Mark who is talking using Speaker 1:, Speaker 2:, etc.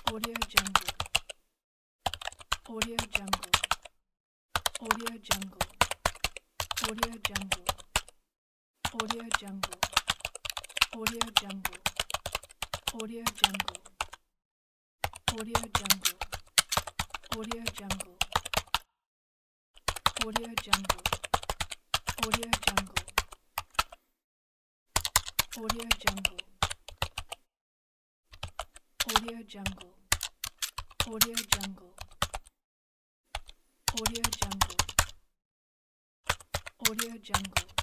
Speaker 1: Audio Jungle. Audio Jungle. Audio Jungle. Audio Jungle. Audio Jungle. Audio Jungle. Audio Jungle. Audio Jungle. Audio Jungle. Audio Jungle. Audio Jungle. Audio Jungle. Audio Jungle. Audio Jungle. Audio Jungle. Audio Jungle.